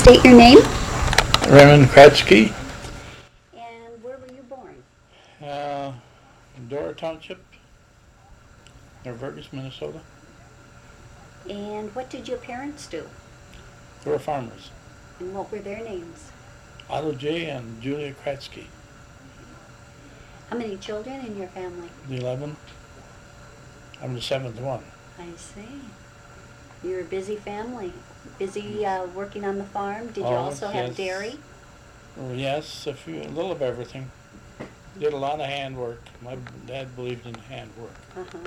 state your name? Raymond Kratzky, And where were you born? Dora Township, near Vergas, Minnesota. And what did your parents do? They were farmers. And what were their names? Otto J. and Julia Kratzky. How many children in your family? The 11. I'm the 7th one. I see. You're a busy family. Busy working on the farm. Did you also have yes. dairy? Well, yes, a little of everything. Did a lot of handwork. My dad believed in handwork. Uh-huh.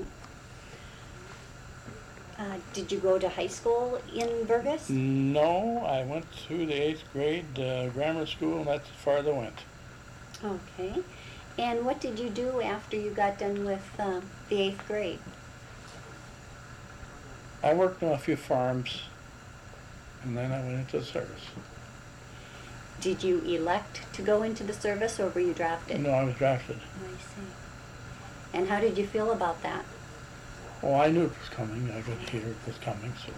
Did you go to high school in Vergas? No, I went through the 8th grade grammar school, and that's as far as I went. Okay. And what did you do after you got done with the 8th grade? I worked on a few farms, and then I went into the service. Did you elect to go into the service, or were you drafted? No, I was drafted. I see. And how did you feel about that? Oh, I knew it was coming. I could hear it was coming. So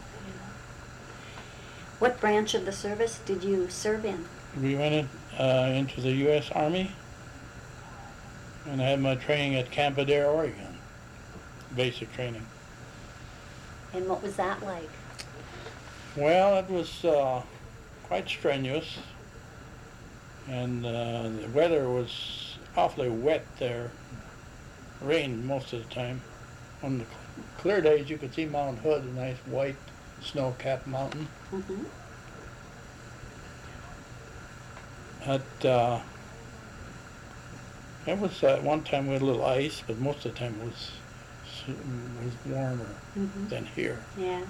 What branch of the service did you serve in? we went into the U.S. Army, and I had my training at Camp Adair, Oregon. Basic training. And what was that like? Well, it was quite strenuous, and the weather was awfully wet there. Rained most of the time. On the clear days, you could see Mount Hood, a nice white snow-capped mountain. Mm-hmm. It was one time we had a little ice, but most of the time it was warmer than here. Yeah.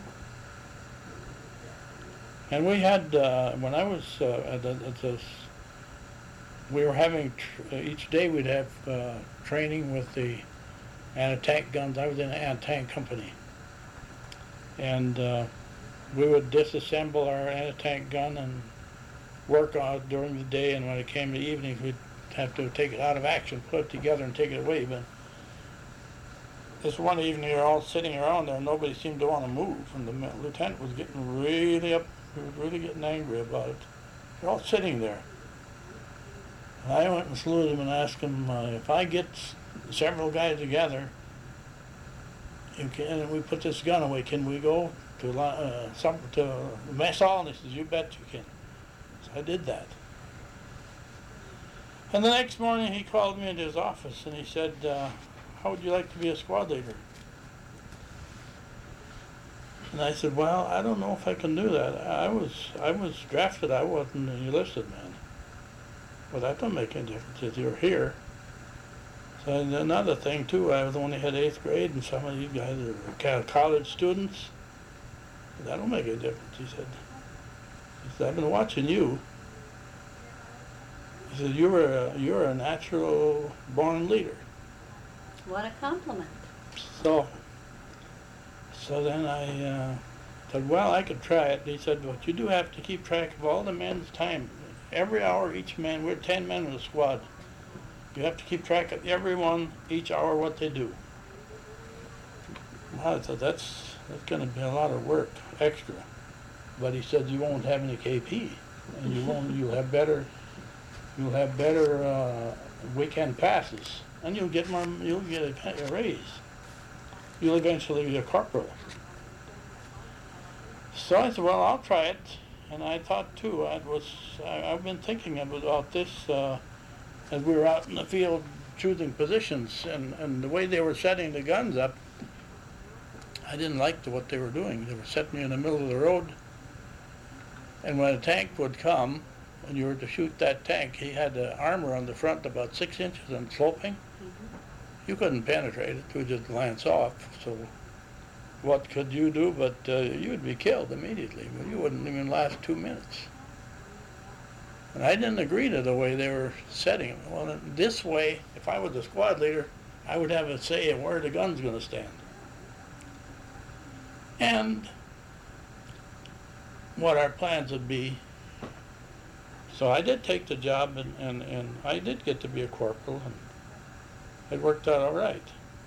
And we had, when I was we were having, each day we'd have training with the anti-tank guns. I was in an anti-tank company. And we would disassemble our anti-tank gun and work on it during the day, and when it came to evenings, we'd have to take it out of action, put it together and take it away. But this one evening, you're all sitting around there, and nobody seemed to want to move, and the lieutenant was getting really up. He was really getting angry about it. They're all sitting there. And I went and saluted him and asked him, if I get several guys together, and we put this gun away, can we go to mess hall? And he says, you bet you can. So I did that. And the next morning he called me into his office and he said, how would you like to be a squad leader? And I said, well, I don't know if I can do that. I was drafted. I wasn't an enlisted man. Well, that don't make any difference if you're here. So another thing too, I was only had 8th grade, and some of these guys are college students. That don't make any difference, he said. He said, I've been watching you. He said, you're a natural born leader. What a compliment. So then I said, well, I could try it. He said, but you do have to keep track of all the men's time. Every hour, each man, we're 10 men in the squad. You have to keep track of everyone, each hour, what they do. Well, I thought, that's going to be a lot of work, extra. But he said, you won't have any KP, and you'll have better weekend passes, and you'll get a raise. You'll eventually be a corporal. So I said, well, I'll try it. And I thought too, I've been thinking about this as we were out in the field choosing positions, and the way they were setting the guns up, I didn't like what they were doing. They were setting you in the middle of the road, and when a tank would come, and you were to shoot that tank, he had the armor on the front about 6 inches and sloping. You couldn't penetrate it, it would just glance off. So what could you do? But you would be killed immediately. Well, you wouldn't even last 2 minutes. And I didn't agree to the way they were setting it. Well, this way, if I was the squad leader, I would have a say in where the gun's going to stand. And what our plans would be. So I did take the job, and I did get to be a corporal, and it worked out all right.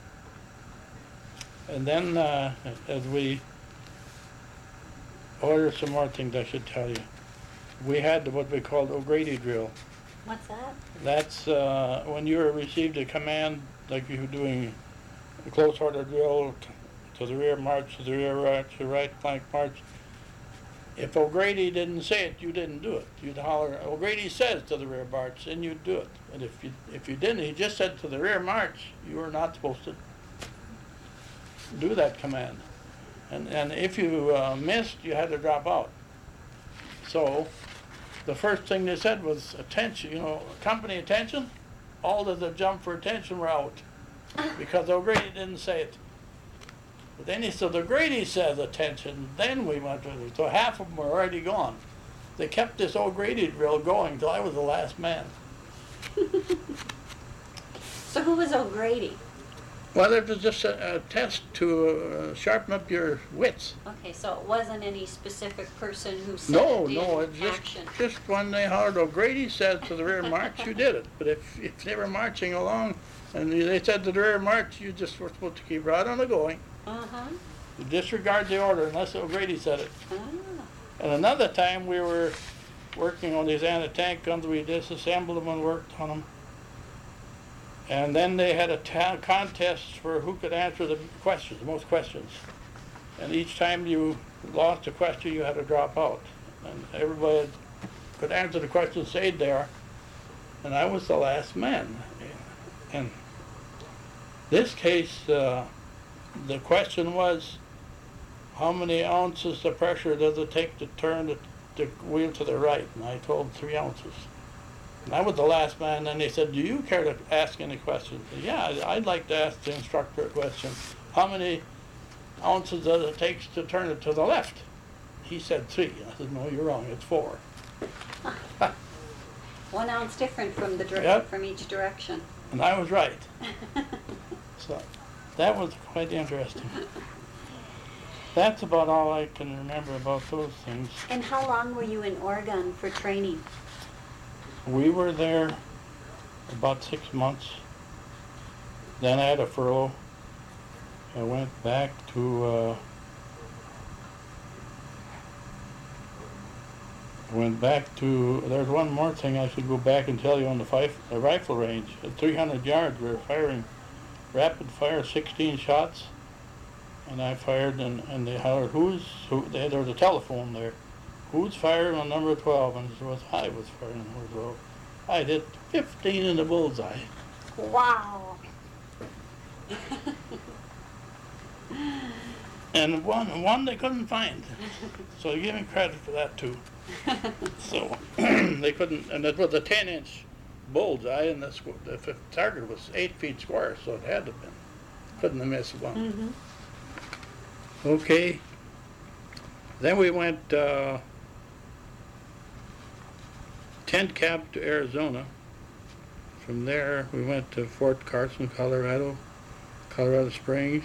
And then as we ordered some more things I should tell you. we had what we called O'Grady drill. What's that? That's when you received a command, like you were doing a close order drill to the rear march, to the rear march, to right flank march. If O'Grady didn't say it, you didn't do it. You'd holler, O'Grady says to the rear march, and you'd do it. And if you didn't, he just said to the rear march, you were not supposed to do that command. And if you missed, you had to drop out. So the first thing they said was attention, company attention. All of the jump for attention were out because O'Grady didn't say it. But then he said, O'Grady says attention, then we went with it. So half of them were already gone. They kept this O'Grady drill going till I was the last man. So who was O'Grady? Well, it was just a test to sharpen up your wits. Okay, so it wasn't any specific person who said No, it no, in it's action. just when they hollered, O'Grady said to the rear march, you did it. But if they were marching along and they said to the rear march, you just were supposed to keep right on the going. Uh-huh. You disregard the order unless O'Grady said it. Ah. And another time we were working on these anti-tank guns, we disassembled them and worked on them. And then they had a contest for who could answer the questions, the most questions. And each time you lost a question, you had to drop out. And everybody could answer the question, stayed there. And I was the last man. And this case, the question was, how many ounces of pressure does it take to turn the wheel to the right? And I told 3 ounces. And I was the last man, and they said, do you care to ask any questions? I said, yeah, I'd like to ask the instructor a question. How many ounces does it take to turn it to the left? He said 3. I said, no, you're wrong, it's 4. 1 ounce different from the Yep. from each direction. And I was right. So that was quite interesting. That's about all I can remember about those things. And how long were you in Oregon for training? We were there about 6 months. Then I had a furlough. I went back to there's one more thing I should go back and tell you on the rifle range. At 300 yards we were firing rapid fire 16 shots, and I fired and they hollered, there was a telephone there. Who's firing on number 12? And it was I was firing on number 12. I hit 15 in the bullseye. Wow. And one they couldn't find. So give me credit for that too. So they couldn't, and it was a 10-inch bullseye, and the target was 8 feet square, so it had to have been. Couldn't have missed one. Mm-hmm. Okay. Then we went tent camp to Arizona. From there, we went to Fort Carson, Colorado Springs.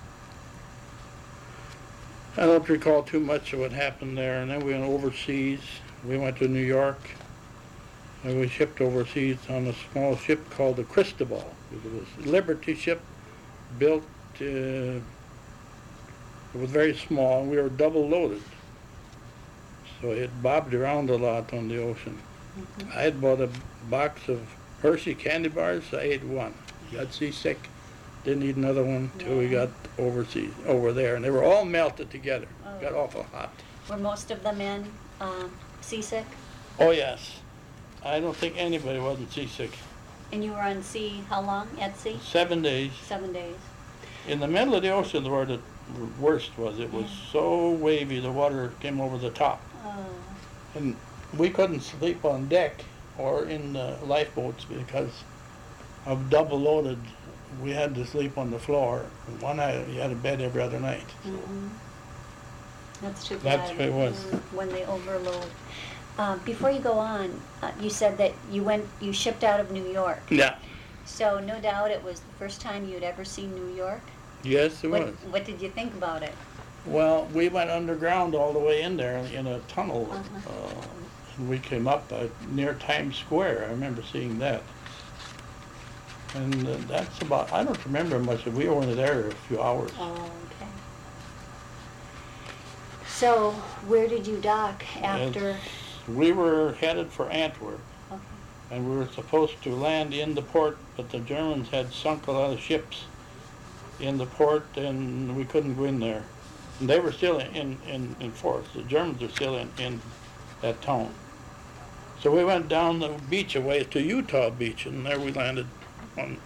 I don't recall too much of what happened there. And then we went overseas. We went to New York, and we shipped overseas on a small ship called the Cristobal. It was a Liberty ship built. It was very small, and we were double loaded. So it bobbed around a lot on the ocean. Mm-hmm. I had bought a box of Hershey candy bars. I ate one. Got seasick. Didn't eat another one till we got over there. And they were all melted together. Oh. Got awful hot. Were most of the men seasick? Oh, yes. I don't think anybody wasn't seasick. And you were on sea how long at sea? 7 days. 7 days. In the middle of the ocean where the worst was. It was so wavy, the water came over the top. Oh. And we couldn't sleep on deck or in the lifeboats because of double loaded. We had to sleep on the floor. One night, you had a bed every other night. Mm-hmm. That's too bad. That's what it was. When they overload. Before you go on, you said that you shipped out of New York. Yeah. So no doubt it was the first time you'd ever seen New York? Yes, it was. What did you think about it? Well, we went underground all the way in there in a tunnel. Uh-huh. And we came up near Times Square. I remember seeing that. And that's about, I don't remember much. We were only there a few hours. Oh, okay. So where did you dock after? We were headed for Antwerp, Okay. and we were supposed to land in the port, but the Germans had sunk a lot of ships in the port, and we couldn't go in there. And they were still in force. The Germans were still in that town. So we went down the beach away to Utah Beach, and there we landed on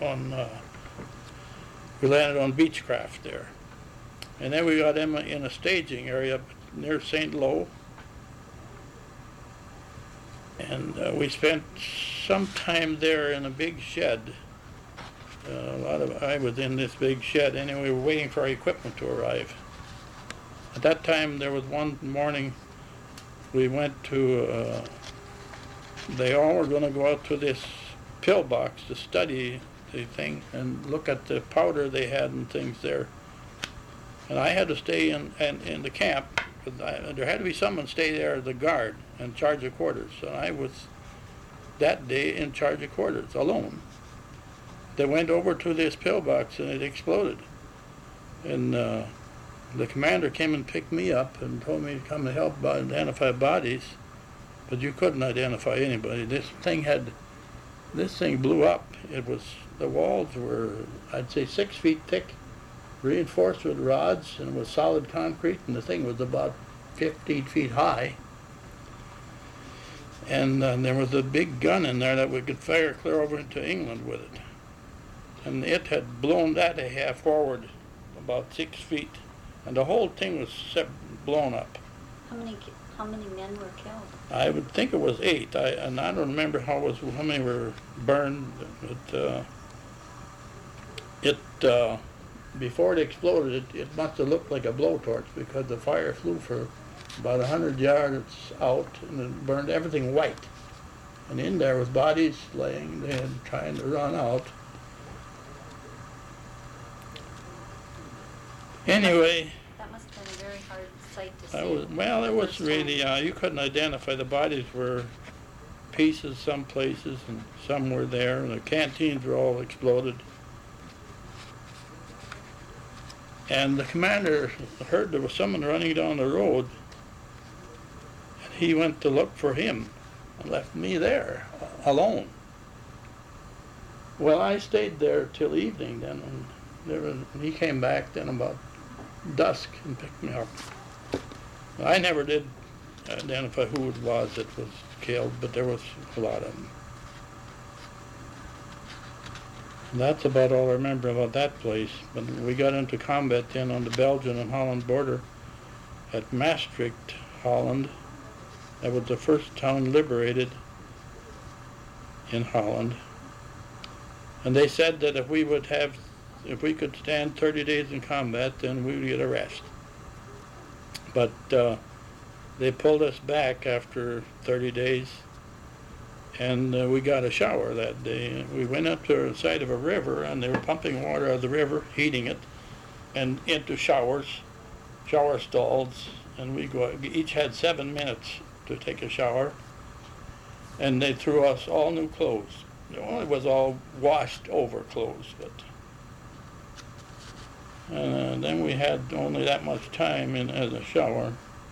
Beechcraft there. And then we got them in a staging area near St. Lo. And we spent some time there in a big shed. I was in this big shed, and we were waiting for our equipment to arrive. At that time, there was one morning we went to, they all were going to go out to this pillbox to study the thing and look at the powder they had and things there. And I had to stay in the camp, because there had to be someone stay there as a guard in charge of quarters. And I was that day in charge of quarters alone. They went over to this pillbox and it exploded. And the commander came and picked me up and told me to come and help identify bodies, but you couldn't identify anybody. This thing blew up. The walls were, I'd say, 6 feet thick, reinforced with rods, and it was solid concrete, and the thing was about 15 feet high. And there was a big gun in there that we could fire clear over into England with it. And it had blown that a half forward about 6 feet, and the whole thing was blown up. How many men were killed? I would think it was 8. I don't remember how many were burned. Before it exploded, it must have looked like a blowtorch, because the fire flew for about 100 yards out, and it burned everything white. And in there was bodies laying there trying to run out. Anyway, That must have been a very hard sight to see. well, it was really, you couldn't identify. The bodies were pieces some places, and some were there, and the canteens were all exploded. And the commander heard there was someone running down the road, and he went to look for him and left me there alone. Well, I stayed there till evening then, and he came back then about dusk and picked me up. I never did identify who it was that was killed, but there was a lot of them. And that's about all I remember about that place. But we got into combat then on the Belgian and Holland border at Maastricht, Holland. That was the first town liberated in Holland. And they said that if we could stand 30 days in combat, then we would get a rest. But they pulled us back after 30 days, and we got a shower that day. We went up to the side of a river, and they were pumping water out of the river, heating it, and into shower stalls, and we each had 7 minutes to take a shower, and they threw us all new clothes. It was all washed over clothes, but then we had only that much time as a shower.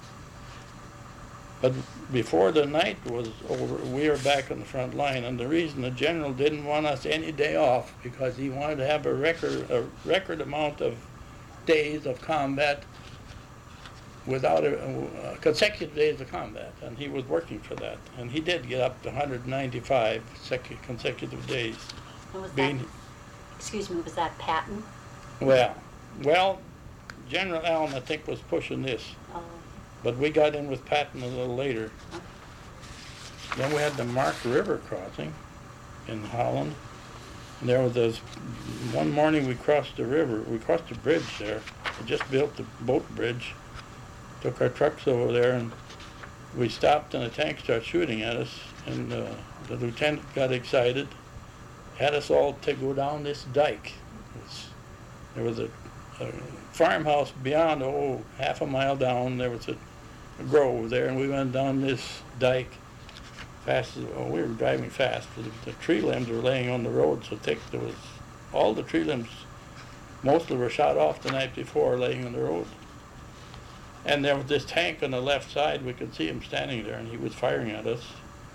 But before the night was over, we were back on the front line, and the reason the general didn't want us any day off, because he wanted to have a record amount of days of combat without consecutive days of combat, and he was working for that. And he did get up to 195 consecutive days. And was that Patton? Well, General Allen, I think, was pushing this. Oh. But we got in with Patton a little later. Okay. Then we had the Mark River crossing in Holland. And there was this, one morning we crossed the river. We crossed the bridge there. We just built the boat bridge. Took our trucks over there, and we stopped, and the tank started shooting at us. And the lieutenant got excited, had us all to go down this dike. There was a farmhouse beyond, half a mile down. There was a grove there, and we went down this dike fast. We were driving fast. The tree limbs were laying on the road so thick. There was all the tree limbs, mostly were shot off the night before, laying on the road. And there was this tank on the left side. We could see him standing there, and he was firing at us.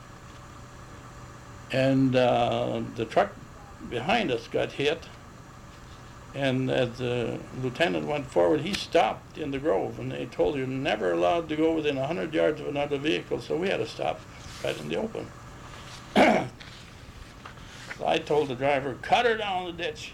And the truck behind us got hit. And as the lieutenant went forward, he stopped in the grove, and they told you never allowed to go within 100 yards of another vehicle, so we had to stop right in the open. So I told the driver, cut her down the ditch.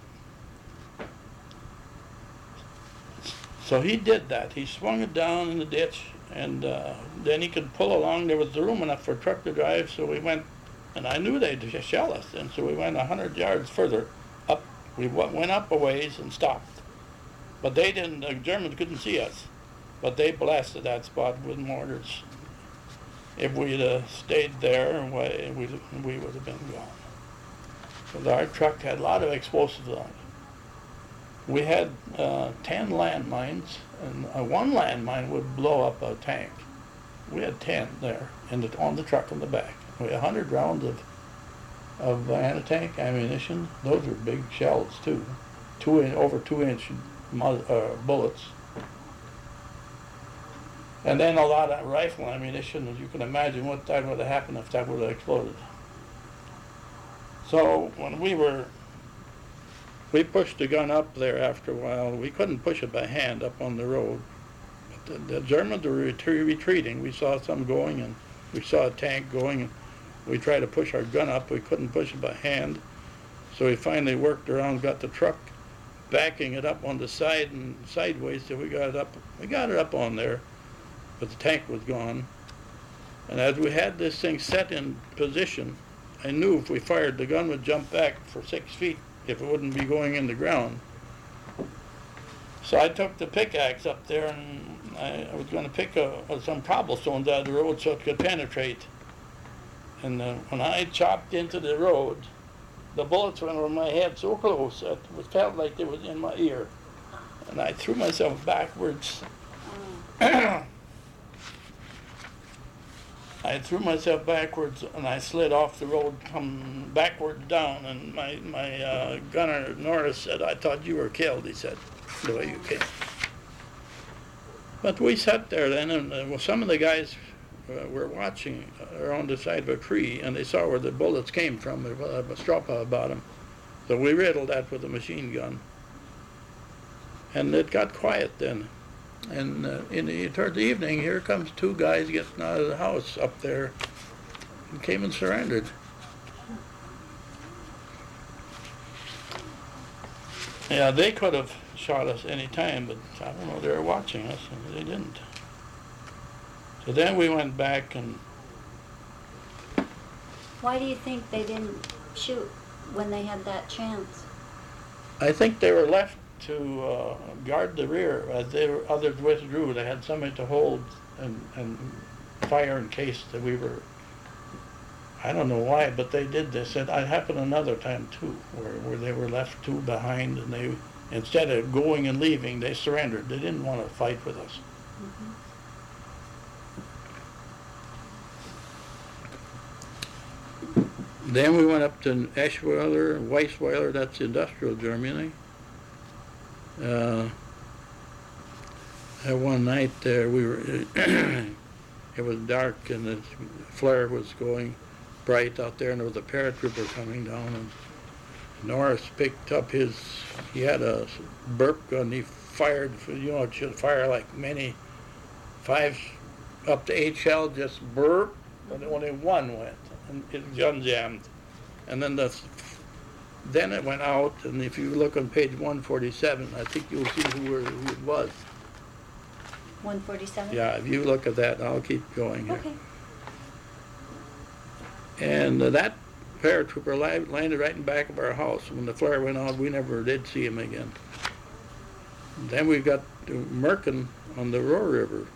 So he did that. He swung it down in the ditch, and then he could pull along. There was room enough for a truck to drive, so we went, and I knew they'd shell us, and so we went 100 yards further up. We went up a ways and stopped. But they didn't, the Germans couldn't see us, but they blasted that spot with mortars. If we'd stayed there, we would have been gone. Because our truck had a lot of explosives on it. We had 10 landmines, and one landmine would blow up a tank. We had 10 there on the truck in the back. We had 100 rounds of anti-tank ammunition. Those were big shells too, over 2-inch bullets. And then a lot of rifle ammunition, as you can imagine what that would have happened if that would have exploded. So when we pushed the gun up there after a while. We couldn't push it by hand up on the road. But the Germans were retreating. We saw some going, and we saw a tank going, and we tried to push our gun up. We couldn't push it by hand. So we finally worked around, got the truck, backing it up on the side and sideways till we got it up. We got it up on there, but the tank was gone. And as we had this thing set in position, I knew if we fired, the gun would jump back for 6 feet if it wouldn't be going in the ground. So I took the pickaxe up there, and I was going to pick some cobblestones out of the road so it could penetrate. And when I chopped into the road, the bullets went over my head so close that it felt like they was in my ear. And I threw myself backwards. I threw myself backwards, and I slid off the road, come backwards down, and my gunner, Norris, said, "I thought you were killed," he said, "the way you came." But we sat there then, and some of the guys were watching around the side of a tree, and they saw where the bullets came from. There was a straw about them. So we riddled that with a machine gun. And it got quiet then. And toward the evening, here comes 2 guys getting out of the house up there and came and surrendered. Yeah, they could have shot us any time, but I don't know, they were watching us and they didn't. So then we went back and... Why do you think they didn't shoot when they had that chance? I think they were left to guard the rear as others withdrew. They had something to hold and fire in case that we were... I don't know why, but they did this. It happened another time too, where they were left 2 behind, and they, instead of going and leaving, they surrendered. They didn't want to fight with us. Mm-hmm. Then we went up to Eschweiler, Weissweiler, that's industrial Germany. One night there, we were, it was dark and the flare was going bright out there, and there was a paratrooper coming down, and Norris picked up he had a burp gun. He fired, it should fire like 5 up to 8 shells, just burp, but only 1 went, and it gun jammed. And then it went out, and if you look on page 147, I think you'll see who it was. 147? Yeah, if you look at that, I'll keep going here. Okay. And that paratrooper landed right in back of our house. When the flare went out, we never did see him again. Then we got to Merkin on the Roar River.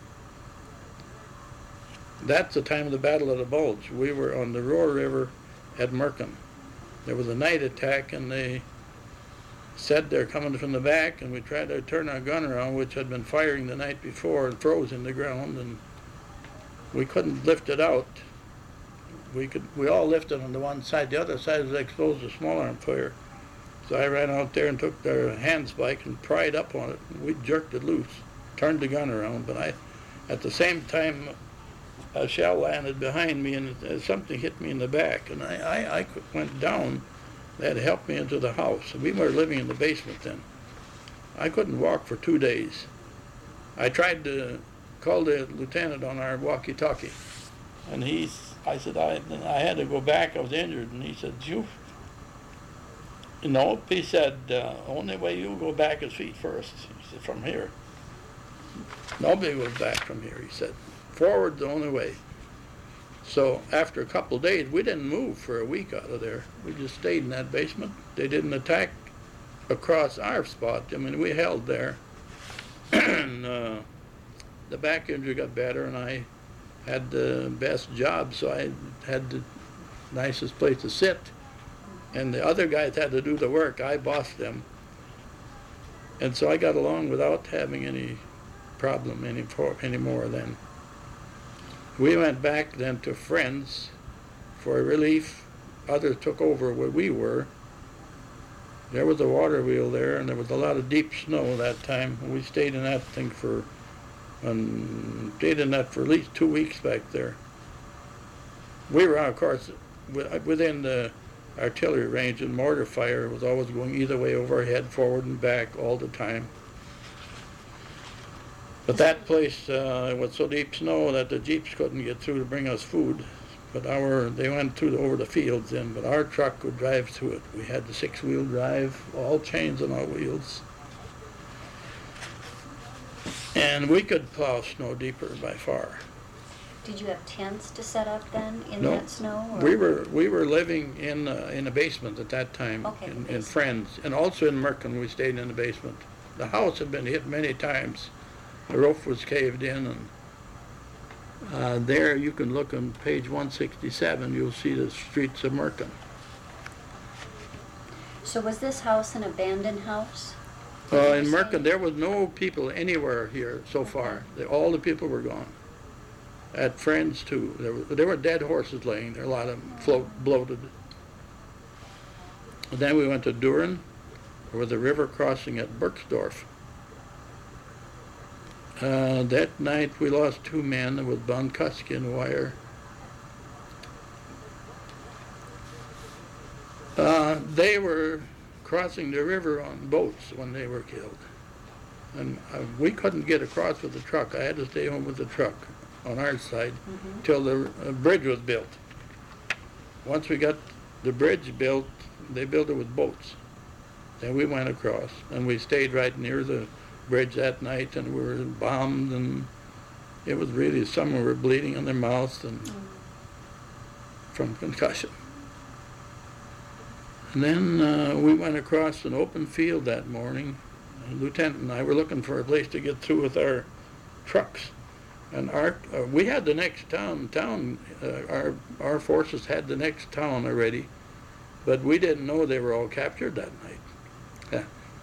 That's the time of the Battle of the Bulge. We were on the Roar River at Merkin. There was a night attack, and they said they're coming from the back, and we tried to turn our gun around, which had been firing the night before, and froze in the ground, and we couldn't lift it out. We all lifted on the one side. The other side was exposed to small arm fire. So I ran out there and took their handspike and pried up on it, and we jerked it loose. turned the gun around, but at the same time, a shell landed behind me and something hit me in the back, and I went down. They had to help me into the house. We were living in the basement then. I couldn't walk for 2 days. I tried to call the lieutenant on our walkie-talkie, and I said, I had to go back, I was injured, and he said, nope, he said, only way you'll go back is feet first. He said, from here. Nobody goes back from here, he said. Forward the only way. So after a couple of days, we didn't move for a week out of there. We just stayed in that basement. They didn't attack across our spot. I mean, we held there. And the back injury got better, and I had the best job, so I had the nicest place to sit. And the other guys had to do the work. I bossed them. And so I got along without having any problem anymore then. We went back then to Friends for relief. Others took over where we were. There was a water wheel there, and there was a lot of deep snow that time. We stayed in that thing for at least 2 weeks back there. We were, of course, within the artillery range, and mortar fire was always going either way overhead, forward and back all the time. But that place, it was so deep snow that the jeeps couldn't get through to bring us food. But they went over the fields then, but our truck would drive through it. We had the 6-wheel drive, all chains on our wheels. And we could plow snow deeper by far. Did you have tents to set up then in No, that snow? Or? We were living in a basement at that time, Okay, in Friends, and also in Merkin we stayed in the basement. The house had been hit many times. The roof was caved in, and there you can look on page 167, you'll see the streets of Merkin. So was this house an abandoned house? In Merkin, there was no people anywhere here so far. All the people were gone. At Friends, too. There were dead horses laying there, a lot of them bloated. And then we went to Duren, there was a river crossing at Berksdorf. That night we lost 2 men with Bonkuskin wire. They were crossing the river on boats when they were killed. And we couldn't get across with the truck. I had to stay home with the truck on our side till the bridge was built. Once we got the bridge built, they built it with boats. Then we went across, and we stayed right near the bridge that night, and we were bombed, and it was really, some were bleeding on their mouths and from concussion. And then we went across an open field that morning. The lieutenant and I were looking for a place to get through with our trucks. And we had the next town. Our forces had the next town already, but we didn't know they were all captured that night. Yeah.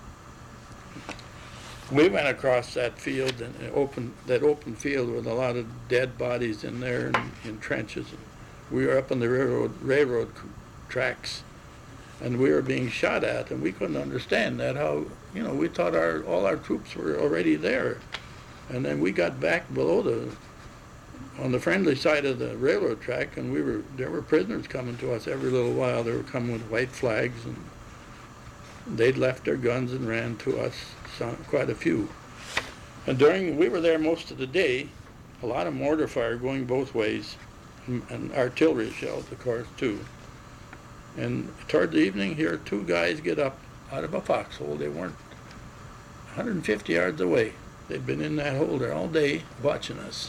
We went across that field, and that open field with a lot of dead bodies in there and in trenches. We were up on the railroad tracks, and we were being shot at, and we couldn't understand that. How, we thought all our troops were already there. And then we got back below on the friendly side of the railroad track, and there were prisoners coming to us every little while. They were coming with white flags, and they'd left their guns and ran to us, quite a few. And we were there most of the day, a lot of mortar fire going both ways, and artillery shells, of course, too. And toward the evening here, 2 guys get up out of a foxhole. They weren't 150 yards away. They'd been in that hole there all day watching us.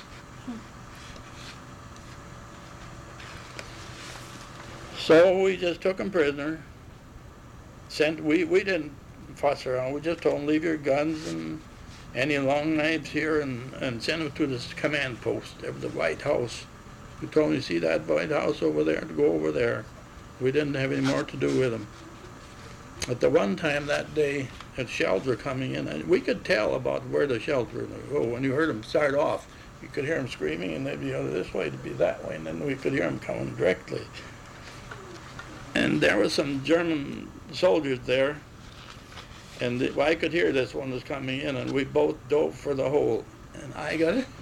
So we just took them prisoner. We didn't fuss around. We just told them, leave your guns and any long knives here, and send them to this command post. There was a White House. We told them, you see that White House over there? To go over there. We didn't have any more to do with them. At the one time that day, shells were coming in, and we could tell about where the shells were going to go. When you heard them start off, you could hear them screaming, and they'd be this way, to be that way, and then we could hear them coming directly. And there were some German soldiers there, And I could hear this one was coming in, and we both dove for the hole. And I got it.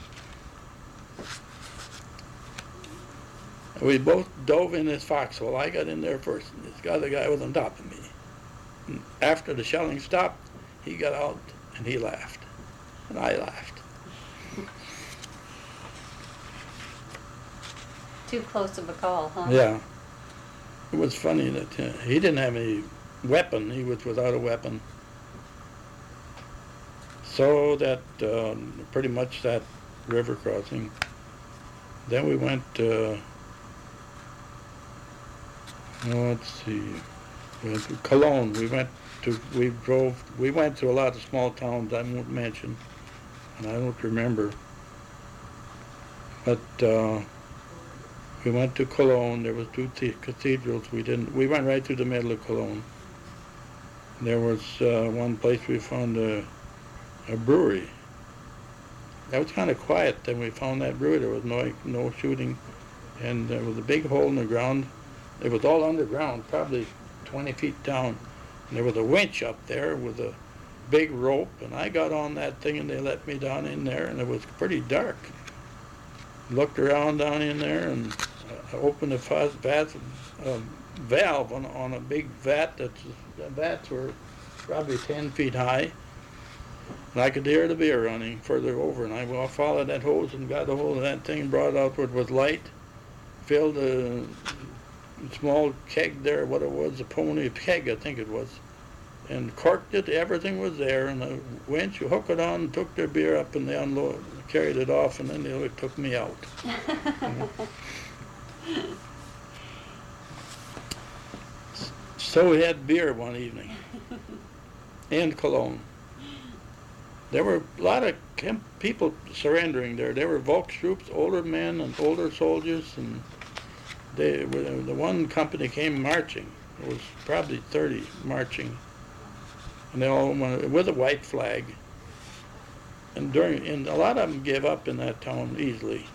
We both dove in this foxhole. I got in there first, and this other guy was on top of me. And after the shelling stopped, he got out, and he laughed. And I laughed. Too close of a call, huh? Yeah. It was funny that he didn't have any weapon. He was without a weapon. So that pretty much that river crossing. Then we went, let's see, we went to Cologne. We went to a lot of small towns I won't mention, and I don't remember. But we went to Cologne. There was two cathedrals. We went right through the middle of Cologne. There was one place we found a brewery. That was kind of quiet. Then we found that brewery. There was no shooting, and there was a big hole in the ground. It was all underground, probably 20 feet down. And there was a winch up there with a big rope, and I got on that thing, and they let me down in there, and it was pretty dark. Looked around down in there, and opened a valve on a big vat. The vats were probably 10 feet high. And I could hear the beer running further over, and I followed that hose and got a hold of that thing, brought it out with light, filled a small keg there, what it was, a pony keg, I think it was, and corked it. Everything was there, and the winch, you hook it on, took their beer up, and they carried it off, and then they took me out. So we had beer one evening in Cologne. There were a lot of people surrendering there. There were Volkstroops, older men and older soldiers, and the one company came marching. It was probably 30 marching, and they all went with a white flag. And a lot of them gave up in that town easily.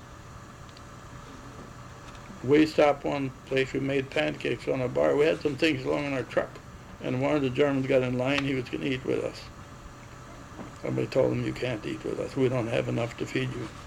We stopped one place. We made pancakes on a bar. We had some things along in our truck, and one of the Germans got in line. He was going to eat with us. Somebody told him, "You can't eat with us. We don't have enough to feed you."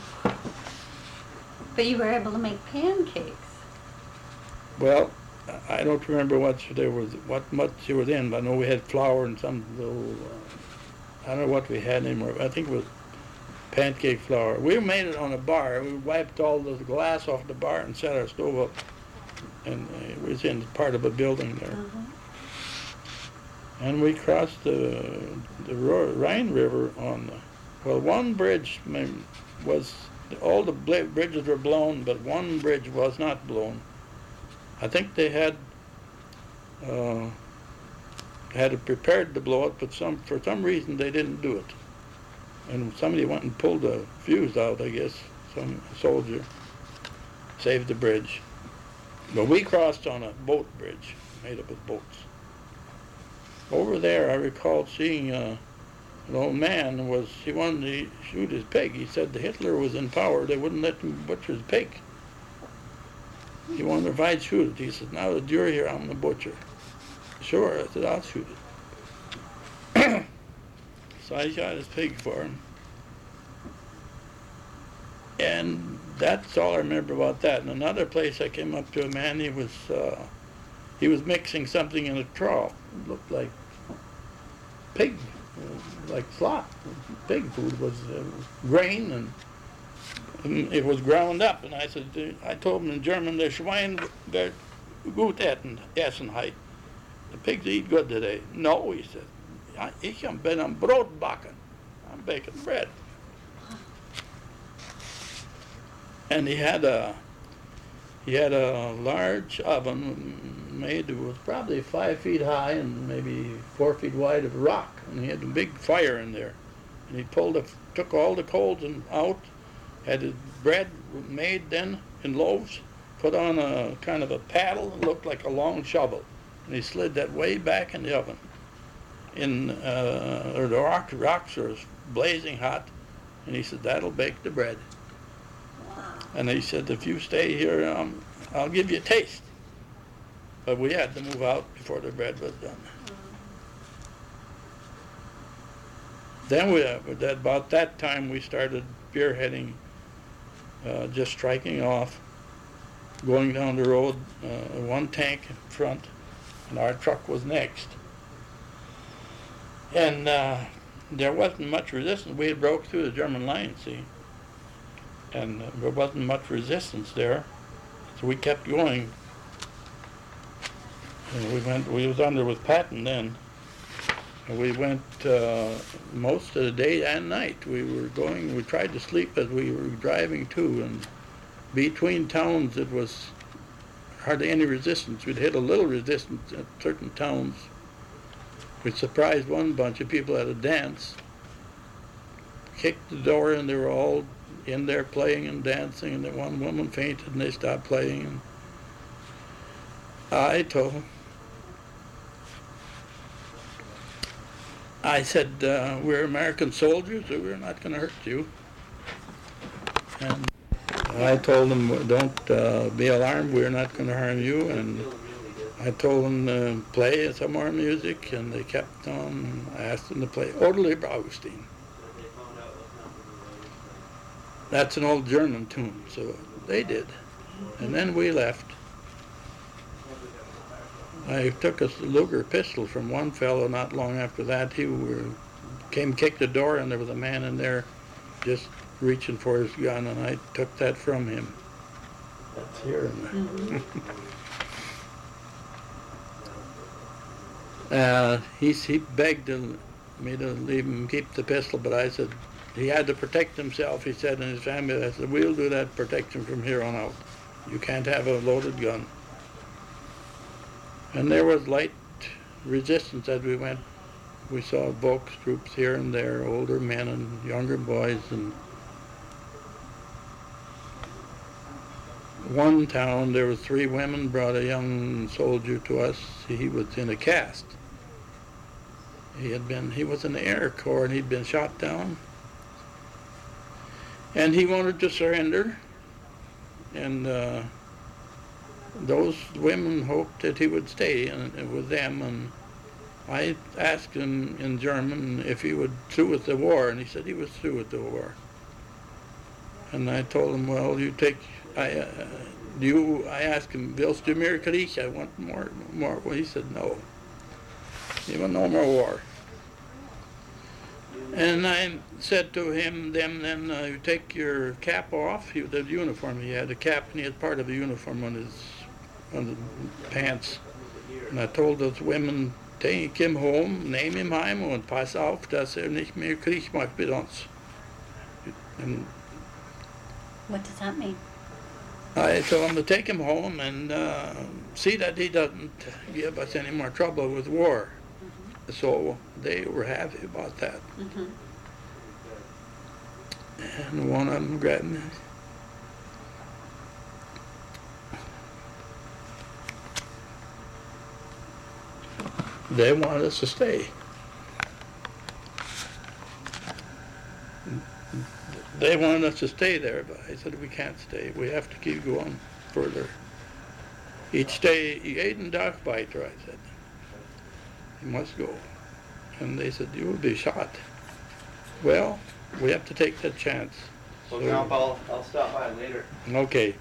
But you were able to make pancakes. Well, I don't remember what much there was in, but I know we had flour and some little, I don't know what we had anymore. I think it was pancake flour. We made it on a bar. We wiped all the glass off the bar and set our stove up. And it was in part of a building there. And we crossed the Rhine River on, one bridge all the bridges were blown, but one bridge was not blown. I think they had it prepared to blow it, but for some reason they didn't do it. And somebody went and pulled the fuse out, I guess, some soldier saved the bridge. But we crossed on a boat bridge made up of boats. Over there, I recall seeing an old man he wanted to shoot his pig. He said Hitler was in power. They wouldn't let him butcher his pig. He wondered if I'd shoot it. He said, "Now that you're here, I'm the butcher." "Sure." I said, "I'll shoot it." So I shot his pig for him. And that's all I remember about that. And another place I came up to a man, he was mixing something in a trough. It looked like pig, like slop. Pig food was grain, and it was ground up. And I told him in German, "Der Schwein wird gut essen heute." The pigs eat good today. "No," he said. "Ich bin am Brot backen." I'm baking bread. And he had a large oven made. It was probably 5 feet high and maybe 4 feet wide of rock, and he had a big fire in there. And he took all the coals out, had his bread made then in loaves, put on a kind of a paddle, it looked like a long shovel, and he slid that way back in the oven. The rocks were blazing hot, and he said, "That'll bake the bread." And he said, "If you stay here, I'll give you a taste." But we had to move out before the bread was done. Then about that time we started spearheading, just striking off, going down the road, one tank in front, and our truck was next. And there wasn't much resistance. We had broke through the German line, see, and there wasn't much resistance there, so we kept going. And we was under with Patton then, and we went most of the day and night. We tried to sleep as we were driving too, and between towns it was hardly any resistance. We'd hit a little resistance at certain towns. We surprised one bunch of people at a dance, kicked the door, and they were all in there playing and dancing, and then one woman fainted and they stopped playing. And I said, we're American soldiers, so we're not going to hurt you. And I told them, don't be alarmed, we're not going to harm you. And I told them to play some more music, and they kept on. I asked them to play Orderly Braugstein. That's an old German tune, so they did. And then we left. I took a Luger pistol from one fellow not long after that. He kicked the door, and there was a man in there just reaching for his gun, and I took that from him. That's here. He begged me to leave him keep the pistol, but I said he had to protect himself, he said, and his family. I said, we'll do that protection from here on out. You can't have a loaded gun. And there was light resistance as we went. We saw Volks troops here and there, older men and younger boys. And one town, there were 3 women, brought a young soldier to us. He was in a cast. He was in the Air Corps, and he'd been shot down. And he wanted to surrender. And those women hoped that he would stay with them. And I asked him in German if he would through with the war, and he said he was through with the war. And I told him, well, I asked him, willst du mehr Krieg? I want more. Well, he said no. He want no more war. And I said to him, then you take your cap off. The uniform, he had a cap, and he had part of the uniform on the pants. And I told those women, take him home, nehm him heim und pass auf, dass nicht mehr Krieg macht mit uns. And what does that mean? I told him to take him home and see that he doesn't give us any more trouble with war. Mm-hmm. So they were happy about that. Mm-hmm. And one of them grabbed me. They wanted us to stay. They wanted us to stay there, but I said, we can't stay. We have to keep going further. Each day, jeden Tag weiter, I said. You must go. And they said, you will be shot. Well, we have to take that chance. Well, Grandpa, I'll stop by later. Okay.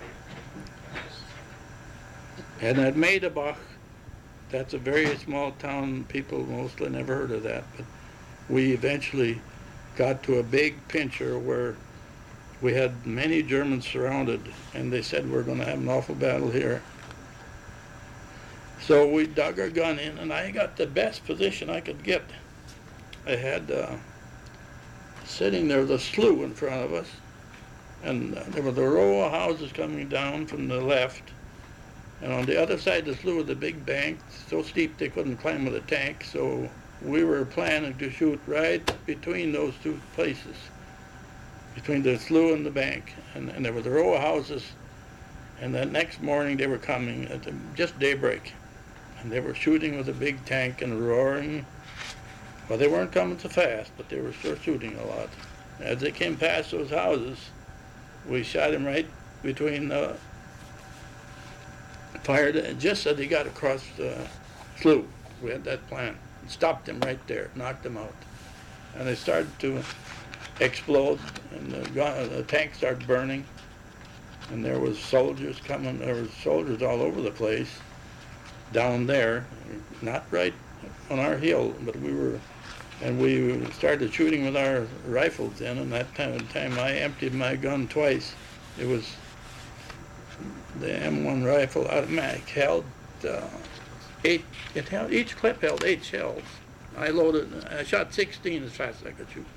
And at Maidebach, that's a very small town. People mostly never heard of that, but we eventually got to a big pincher where we had many Germans surrounded, and they said we're going to have an awful battle here. So we dug our gun in, and I got the best position I could get. I had sitting there was a slough in front of us, and there was a row of houses coming down from the left, and on the other side of the slough was a big bank, so steep they couldn't climb with a tank, so we were planning to shoot right between those two places, between the slough and the bank. And there was a row of houses, and the next morning they were coming at just daybreak. And they were shooting with a big tank and roaring. Well, they weren't coming so fast, but they were sure shooting a lot. As they came past those houses, we shot them right between the fired just as he got across the slough. We had that plan. Stopped him right there, knocked him out. and they started to explode, and the tank started burning, and there was soldiers coming. There was soldiers all over the place down there, not right on our hill, but we started shooting with our rifles in, and that time I emptied my gun twice. It was the M1 rifle automatic, held each clip held 8 shells. I shot 16 as fast as I could shoot.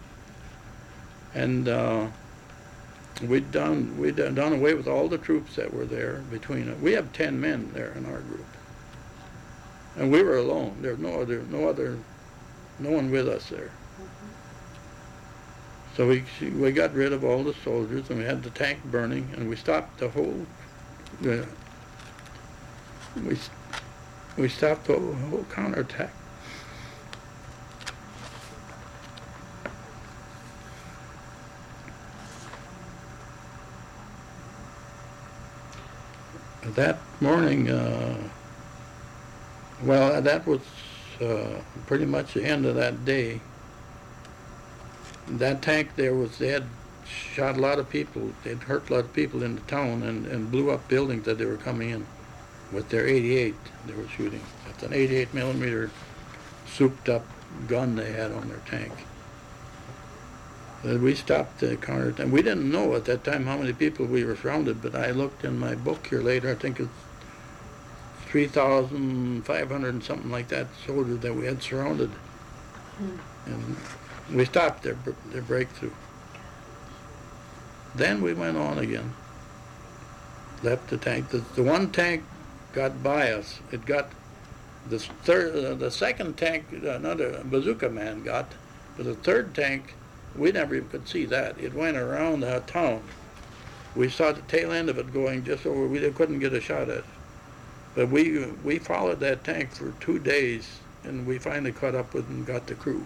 And we'd done away with all the troops that were there between us. We have 10 men there in our group. And we were alone. There was no one with us there. So we got rid of all the soldiers, and we had the tank burning, and we stopped the whole we stopped the whole counterattack. That morning, well, that was pretty much the end of that day. That tank they had shot a lot of people. They'd hurt a lot of people in the town and blew up buildings that they were coming in with their 88 they were shooting. That's an 88 millimeter souped up gun they had on their tank. We stopped the counter, and we didn't know at that time how many people we were surrounded, but I looked in my book here later, I think it's 3,500 and something like that soldiers that we had surrounded. And we stopped their breakthrough. Then we went on again, left the tank. The one tank got by us. It got the second tank, another bazooka man got, but the third tank, we never even could see that. It went around the town. We saw the tail end of it going just over. We couldn't get a shot at it. But we followed that tank for 2 days, and we finally caught up with and got the crew.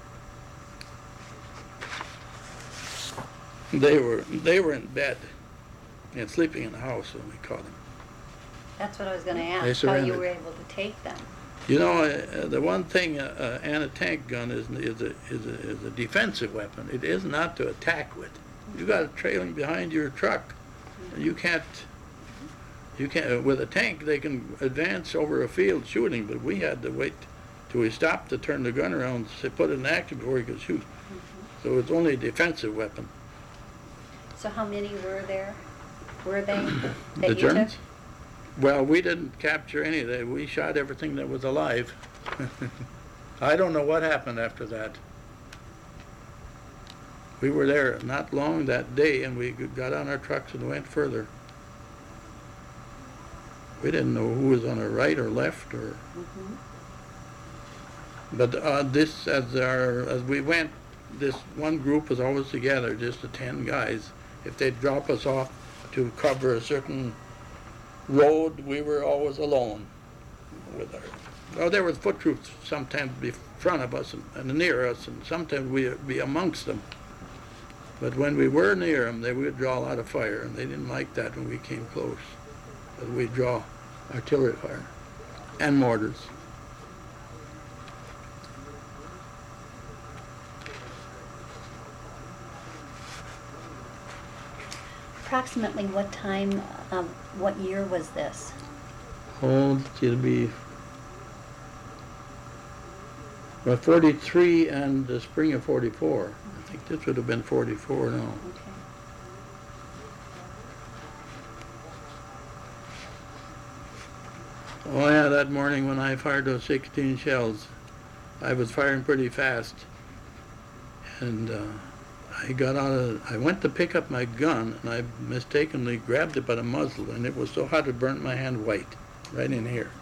They were in bed and sleeping in the house when we caught them. That's what I was going to ask, how you were able to take them. You know, the one thing and a tank gun is a defensive weapon. It is not to attack with. You got it trailing behind your truck. You can't. With a tank, they can advance over a field shooting, but we had to wait till we stopped to turn the gun around, to put it in action before we could shoot. So it's only a defensive weapon. So how many were there? Were they that The you Germans? took? Well, we didn't capture any of that. We shot everything that was alive. I don't know what happened after that. We were there not long that day, and we got on our trucks and went further. We didn't know who was on our right or left, or. But as we went, this one group was always together, just the 10 guys. If they'd drop us off to cover a certain road, we were always alone with our. Oh, there were foot troops sometimes in front of us and near us, and sometimes we'd be amongst them. But when we were near them, they would draw a lot of fire, and they didn't like that when we came close. But we'd draw artillery fire and mortars. Approximately what time, what year was this? Oh, it'll be 43 and the spring of 44. I think this would have been 44 now. Okay. Oh yeah, that morning when I fired those 16 shells, I was firing pretty fast, and I went to pick up my gun, and I mistakenly grabbed it by the muzzle, and it was so hot it burnt my hand white, right in here.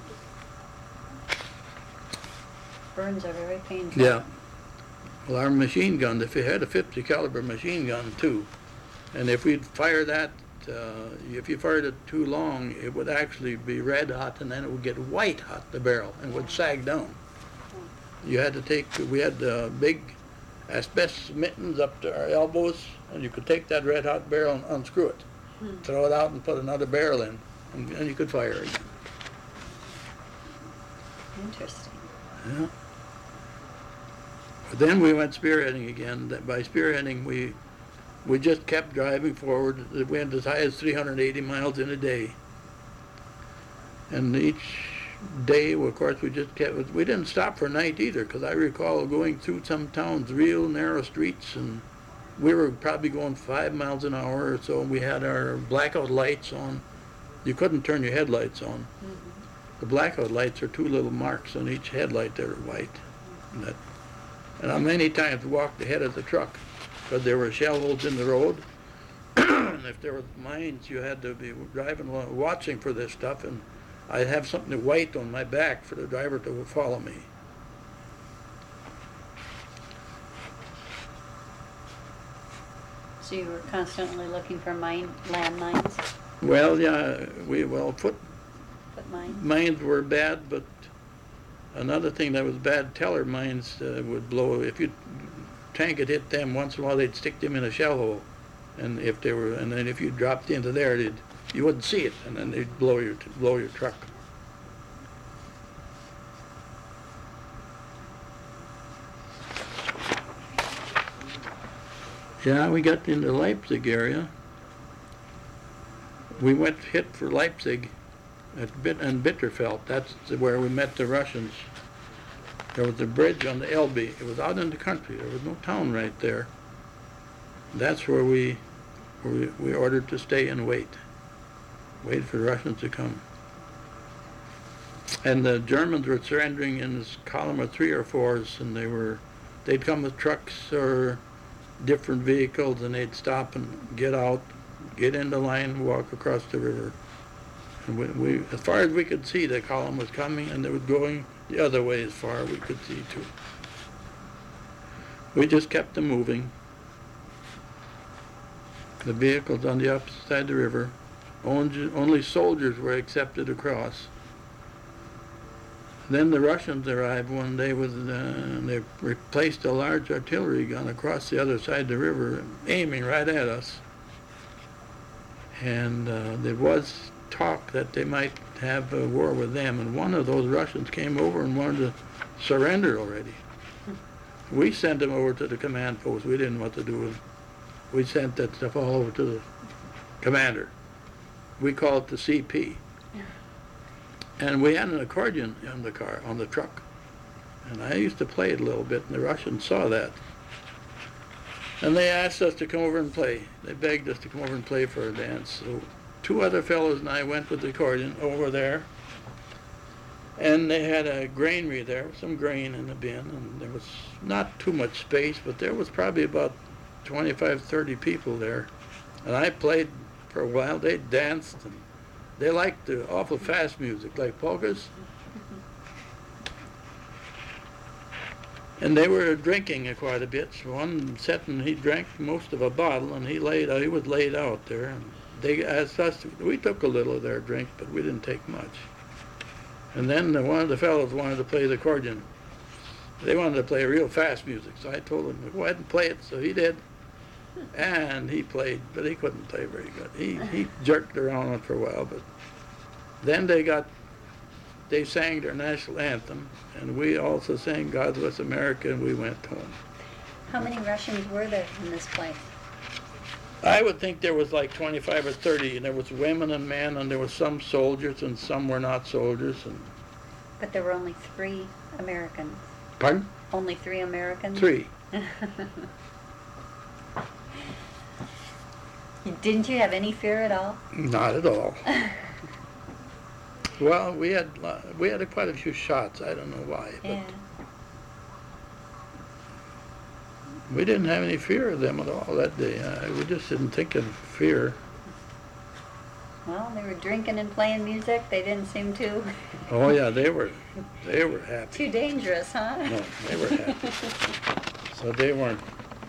Burns are very painful. Yeah. Well, our machine gun, if you had a 50 caliber machine gun too, and if we'd fire that, if you fired it too long, it would actually be red hot, and then it would get white hot, the barrel, and would sag down. You had to we had big asbestos mittens up to our elbows, and you could take that red hot barrel and unscrew it, throw it out and put another barrel in, and you could fire again. Interesting. Yeah. Then we went spearheading again. By spearheading, we just kept driving forward. We went as high as 380 miles in a day. And each day, of course, we didn't stop for night either, because I recall going through some towns, real narrow streets, and we were probably going 5 miles an hour or so. We had our blackout lights on. You couldn't turn your headlights on. The blackout lights are two little marks on each headlight that are white. And I many times walked ahead of the truck because there were shell holes in the road. And if there were mines, you had to be driving along, watching for this stuff. And I'd have something white on my back for the driver to follow me. So you were constantly looking for landmines? Well, yeah, foot Mines? mines were bad, but another thing that was bad, teller mines would blow. If your tank had hit them once in a while, they'd stick them in a shell hole, and then if you dropped into there, you wouldn't see it, and then they'd blow your truck. Yeah, we got into the Leipzig area. We hit for Leipzig and Bitterfeld. That's where we met the Russians. There was a bridge on the Elbe. It was out in the country. There was no town right there. That's where we ordered to stay and wait for the Russians to come. And the Germans were surrendering in this column of 3 or 4s, and they'd come with trucks or different vehicles, and they'd stop and get out, get into line, walk across the river. And we, as far as we could see, the column was coming, and it was going the other way as far as we could see too. We just kept them moving. The vehicles on the opposite side of the river. Only soldiers were accepted across. Then the Russians arrived one day they replaced a large artillery gun across the other side of the river, aiming right at us. And there was talk that they might have a war with them, and one of those Russians came over and wanted to surrender already. We sent him over to the command post. We didn't know what to do with him. We sent that stuff all over to the commander. We called it the CP. And we had an accordion in the car, on the truck. And I used to play it a little bit, and the Russians saw that. And they asked us to come over and play. They begged us to come over and play for a dance. So 2 other fellows and I went with the accordion over there. And they had a granary there, some grain in the bin, and there was not too much space, but there was probably about 25, 30 people there. And I played for a while. They danced, and they liked the awful fast music, like polkas. And they were drinking quite a bit. So one sitting, he drank most of a bottle, and he was laid out there. And they asked us, we took a little of their drink, but we didn't take much. And then one of the fellows wanted to play the accordion. They wanted to play real fast music, so I told him, go ahead and play it. So he did. And he played, but he couldn't play very good. He jerked around on it for a while, but then they sang their national anthem, and we also sang God Bless America, and we went home. How many Russians were there in this place? I would think there was like 25 or 30, and there was women and men, and there were some soldiers, and some were not soldiers. But there were only 3 Americans. Pardon? Only 3 Americans? 3. Didn't you have any fear at all? Not at all. Well, we had quite a few shots. I don't know why, but Yeah. we didn't have any fear of them at all that day. We just didn't think of fear. Well, they were drinking and playing music. They didn't seem to. Oh yeah, they were happy. Too dangerous, huh? No, they were happy. So they weren't.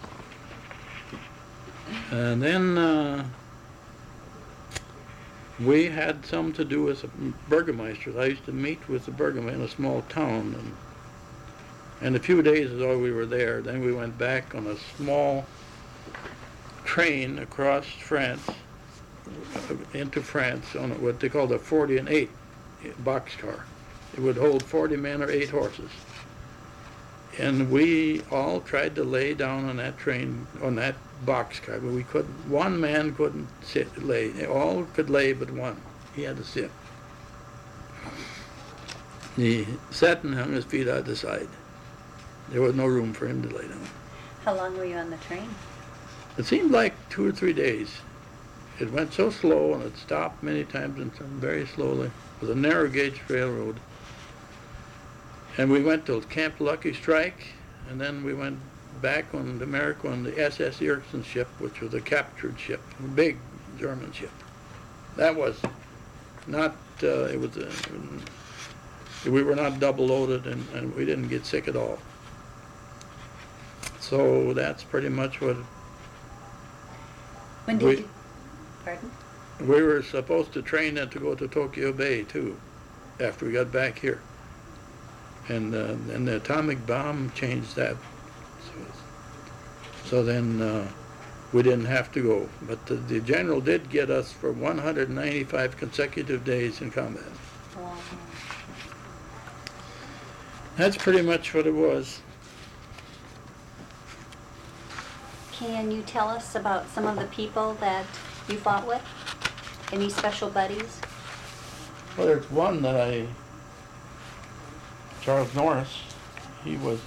And then we had some to do with burgomeisters. I used to meet with the burgomaster in a small town, and a few days ago we were there. Then we went back on a small train across France, into France, on what they called a 40 and 8 boxcar. It would hold 40 men or 8 horses. And we all tried to lay down on that train, on that boxcar, but we couldn't. One man couldn't lay. They all could lay but one. He had to sit. He sat and hung his feet out the side. There was no room for him to lay down. How long were you on the train? It seemed like 2 or 3 days. It went so slow, and it stopped many times and very slowly. It was a narrow gauge railroad. And we went to Camp Lucky Strike, and then we went back on America on the SS Erickson ship, which was a captured ship, a big German ship. That was not, we were not double loaded, and we didn't get sick at all. So that's pretty much what When did you, pardon? we were supposed to train then to go to Tokyo Bay too, after we got back here. And the atomic bomb changed that. So then we didn't have to go. But the general did get us for 195 consecutive days in combat. Wow. That's pretty much what it was. Can you tell us about some of the people that you fought with? Any special buddies? Well, there's one that Charles Norris, he was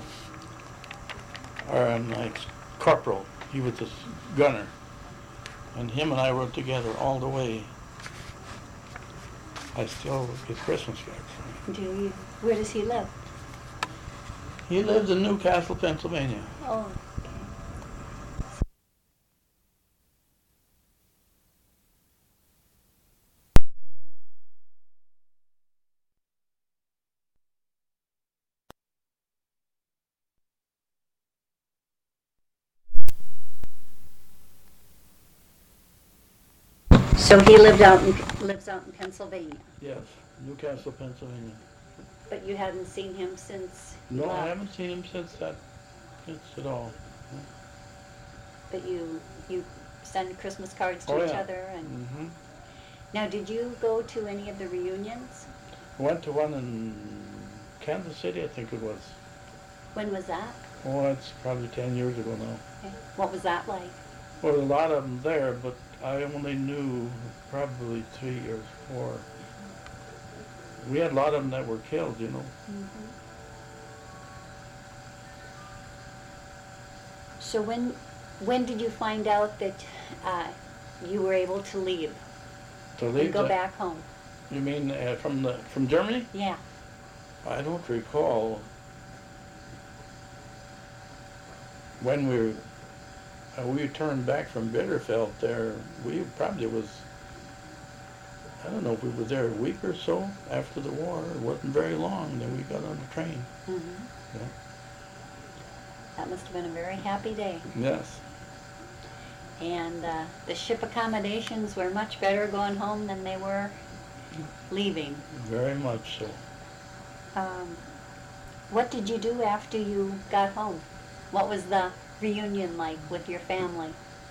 our corporal. He was this gunner. And him and I rode together all the way. I still get Christmas cards from him. Do you? Where does he live? He lives in Newcastle, Pennsylvania. Oh, okay. So he lives out in Pennsylvania, Yes, Newcastle, Pennsylvania. but you hadn't seen him since you No, I left. haven't seen him since at all. But you send Christmas cards to Oh, each yeah. other, and Mm-hmm. now did you go to any of the reunions? Went to one in Kansas City, I think it was. When was that? Oh, that's probably 10 years ago now. Okay. What was that like? Well, a lot of them there, but I only knew probably 3 or 4. We had a lot of them that were killed, you know. Mm-hmm. So when did you find out that you were able to leave To and leave go back home? You mean from Germany? Yeah. I don't recall when we turned back from Bitterfeld there. We probably was, I don't know if we were there a week or so after the war. It wasn't very long that we got on the train. Mm-hmm. Yeah. That must have been a very happy day. Yes. And the ship accommodations were much better going home than they were leaving. Very much so. What did you do after you got home? What was the reunion like with your family?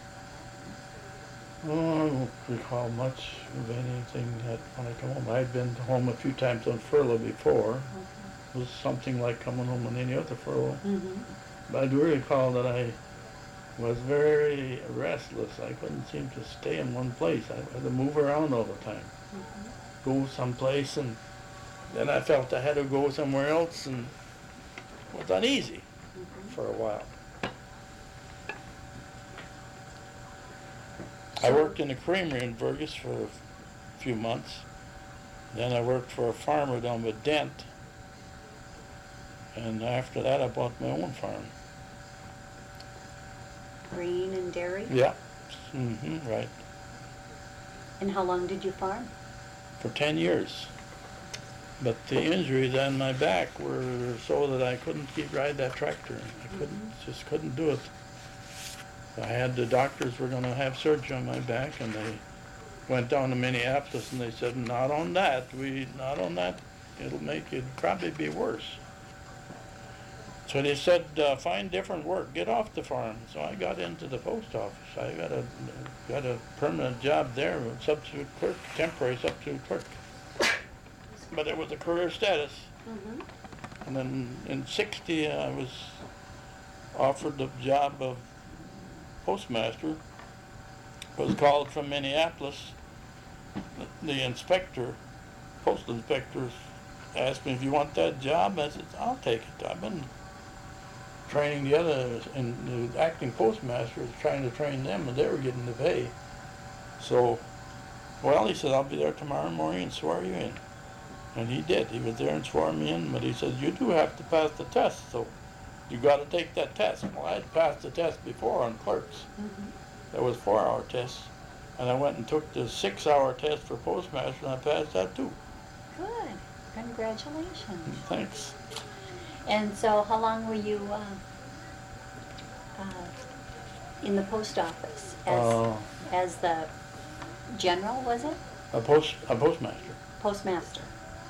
Oh, I don't recall much of anything that when I come home. I'd been home a few times on furlough before. It was something like coming home on any other furlough. Mm-hmm. But I do recall that I was very restless. I couldn't seem to stay in one place. I had to move around all the time. Mm-hmm. Go someplace, and then I felt I had to go somewhere else, and it was uneasy for a while. I worked in a creamery in Burgess for a few months. Then I worked for a farmer down with Dent. And after that, I bought my own farm. Green and dairy? Yeah. Mm-hmm, right. And how long did you farm? For 10 years. But the injuries on my back were so that I couldn't ride that tractor. I just couldn't do it. I had the doctors were going to have surgery on my back, and they went down to Minneapolis, and they said, not on that. It'll make it probably be worse. So they said, find different work, get off the farm. So I got into the post office. I got a permanent job there, substitute clerk, temporary substitute clerk. But it was a career status. Mm-hmm. And then in 60, I was offered the job of postmaster. Was called from Minneapolis. The inspector, postal inspector, asked me if you want that job. I said, I'll take it. I've been training the others, and the acting postmaster was trying to train them, and they were getting the pay. So, well, he said, I'll be there tomorrow morning and swear you in. And he did. He was there and swore me in, but he said, you do have to pass the test, so you got to take that test. Well, I had passed the test before on clerks. That was 4-hour tests. And I went and took the 6-hour test for postmaster, and I passed that too. Good. Congratulations. Thanks. And so how long were you in the post office? As the general, was it? A postmaster. Postmaster.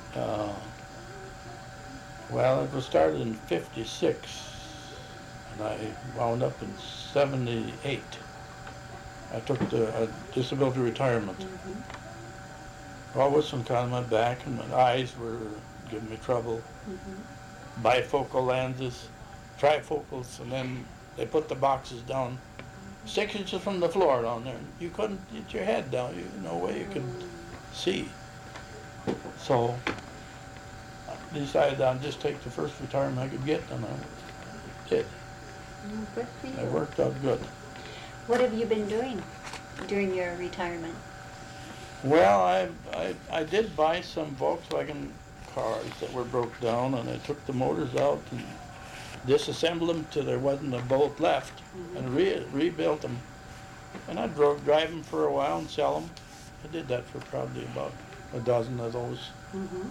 Well, it was started in 56, and I wound up in 78. I took the disability retirement. Well, with some kind of my back and my eyes were giving me trouble. Bifocal lenses, trifocals, and then they put the boxes down 6 inches from the floor down there. You couldn't get your head down. No way you could see. So I decided I'd just take the first retirement I could get, and I did. Good for you. It worked out good. What have you been doing during your retirement? Well, I did buy some Volkswagen cars that were broke down, and I took the motors out and disassembled them till there wasn't a bolt left, and rebuilt them. And I'd drive them for a while and sell them. I did that for probably about a dozen of those. And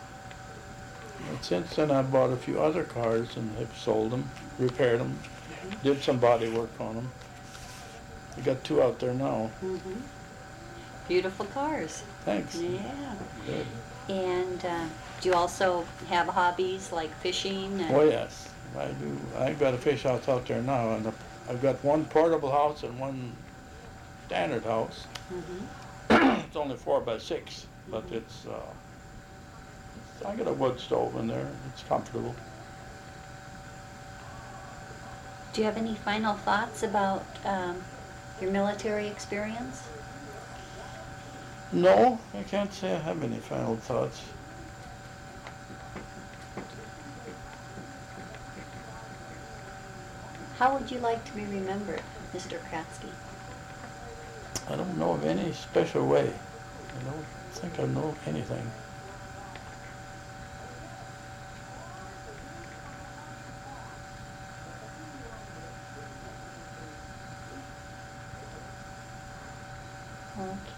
since then, I bought a few other cars and have sold them, repaired them, did some body work on them. I got 2 out there now. Beautiful cars. Thanks. Yeah. Good. And do you also have hobbies like fishing? And Oh yes, I do. I've got a fish house out there now, and I've got one portable house and one standard house. It's only 4 by 6, but I got a wood stove in there. It's comfortable. Do you have any final thoughts about your military experience? No, I can't say I have any final thoughts. How would you like to be remembered, Mr. Kratzky? I don't know of any special way. I don't think I know anything. Okay.